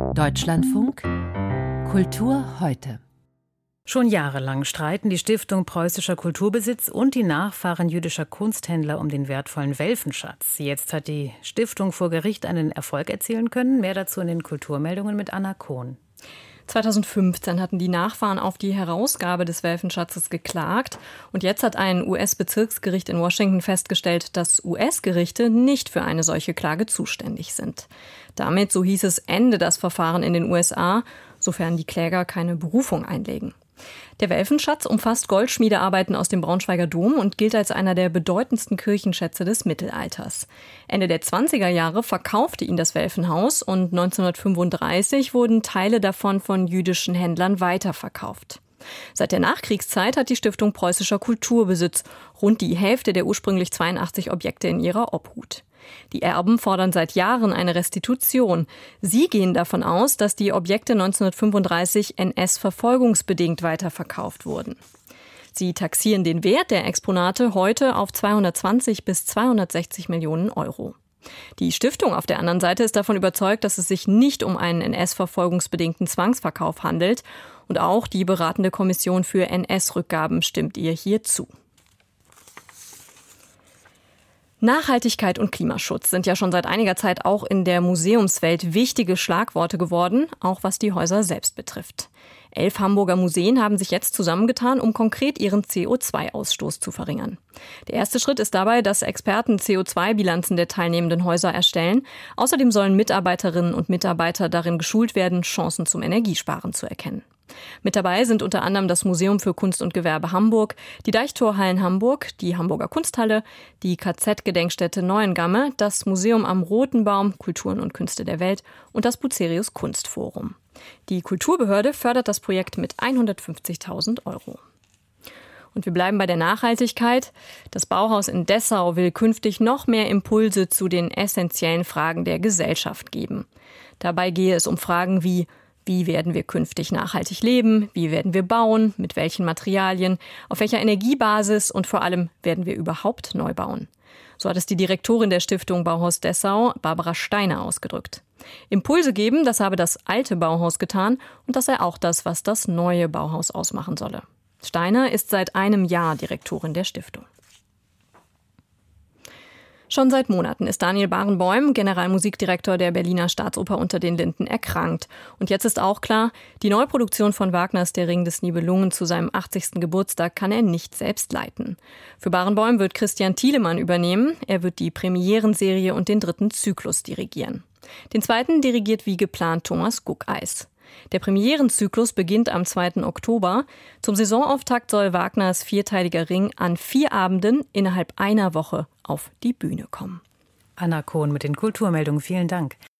Deutschlandfunk Kultur heute. Schon jahrelang streiten die Stiftung Preußischer Kulturbesitz und die Nachfahren jüdischer Kunsthändler um den wertvollen Welfenschatz. Jetzt hat die Stiftung vor Gericht einen Erfolg erzielen können. Mehr dazu in den Kulturmeldungen mit Anna Kohn. 2015 hatten die Nachfahren auf die Herausgabe des Welfenschatzes geklagt. Und jetzt hat ein US-Bezirksgericht in Washington festgestellt, dass US-Gerichte nicht für eine solche Klage zuständig sind. Damit, so hieß es, ende das Verfahren in den USA, sofern die Kläger keine Berufung einlegen. Der Welfenschatz umfasst Goldschmiedearbeiten aus dem Braunschweiger Dom und gilt als einer der bedeutendsten Kirchenschätze des Mittelalters. Ende der 20er Jahre verkaufte ihn das Welfenhaus und 1935 wurden Teile davon von jüdischen Händlern weiterverkauft. Seit der Nachkriegszeit hat die Stiftung Preußischer Kulturbesitz rund die Hälfte der ursprünglich 82 Objekte in ihrer Obhut. Die Erben fordern seit Jahren eine Restitution. Sie gehen davon aus, dass die Objekte 1935 NS-verfolgungsbedingt weiterverkauft wurden. Sie taxieren den Wert der Exponate heute auf 220 bis 260 Millionen Euro. Die Stiftung auf der anderen Seite ist davon überzeugt, dass es sich nicht um einen NS-verfolgungsbedingten Zwangsverkauf handelt. Und auch die beratende Kommission für NS-Rückgaben stimmt ihr hier zu. Nachhaltigkeit und Klimaschutz sind ja schon seit einiger Zeit auch in der Museumswelt wichtige Schlagworte geworden, auch was die Häuser selbst betrifft. 11 Hamburger Museen haben sich jetzt zusammengetan, um konkret ihren CO2-Ausstoß zu verringern. Der erste Schritt ist dabei, dass Experten CO2-Bilanzen der teilnehmenden Häuser erstellen. Außerdem sollen Mitarbeiterinnen und Mitarbeiter darin geschult werden, Chancen zum Energiesparen zu erkennen. Mit dabei sind unter anderem das Museum für Kunst und Gewerbe Hamburg, die Deichtorhallen Hamburg, die Hamburger Kunsthalle, die KZ-Gedenkstätte Neuengamme, das Museum am Roten Baum, Kulturen und Künste der Welt und das Bucerius Kunstforum. Die Kulturbehörde fördert das Projekt mit 150.000 Euro. Und wir bleiben bei der Nachhaltigkeit. Das Bauhaus in Dessau will künftig noch mehr Impulse zu den essentiellen Fragen der Gesellschaft geben. Dabei gehe es um Fragen wie: Wie werden wir künftig nachhaltig leben? Wie werden wir bauen? Mit welchen Materialien? Auf welcher Energiebasis? Und vor allem, werden wir überhaupt neu bauen? So hat es die Direktorin der Stiftung Bauhaus Dessau, Barbara Steiner, ausgedrückt. Impulse geben, das habe das alte Bauhaus getan und das sei auch das, was das neue Bauhaus ausmachen solle. Steiner ist seit einem Jahr Direktorin der Stiftung. Schon seit Monaten ist Daniel Barenboim, Generalmusikdirektor der Berliner Staatsoper Unter den Linden, erkrankt. Und jetzt ist auch klar, die Neuproduktion von Wagners Der Ring des Nibelungen zu seinem 80. Geburtstag kann er nicht selbst leiten. Für Barenboim wird Christian Thielemann übernehmen. Er wird die Premierenserie und den 3. Zyklus dirigieren. Den 2. dirigiert wie geplant Thomas Guckeis. Der Premierenzyklus beginnt am 2. Oktober. Zum Saisonauftakt soll Wagners vierteiliger Ring an 4 Abenden innerhalb einer Woche auf die Bühne kommen. Anna Kohn mit den Kulturmeldungen. Vielen Dank.